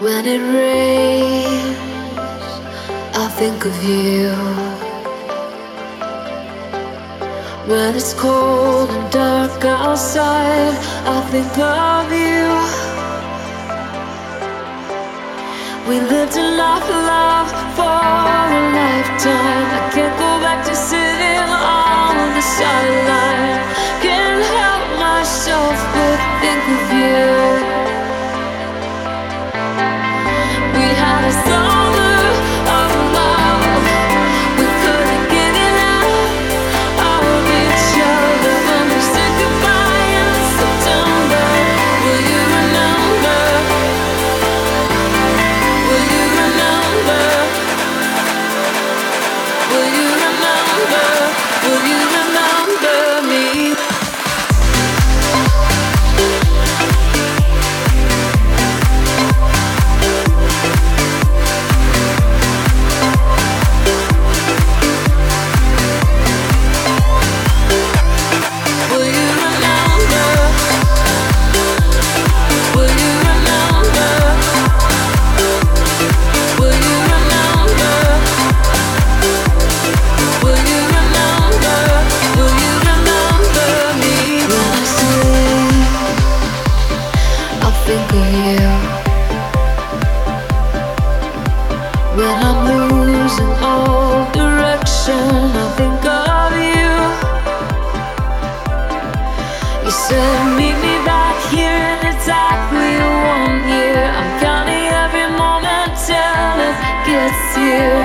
When it rains, I think of you. When it's cold and dark outside, I think of you. We lived a life of love for a lifetime. I can't go back to sitting on the sideline. Can't help myself but think of you. We had a summer of love. We couldn't get enough of each other. When we said goodbye in September, will you remember? Will you remember? Will you remember? Will you remember me? When I'm losing all direction, I think of you. You said meet me back here in exactly 1 year. I'm counting every moment till it gets here.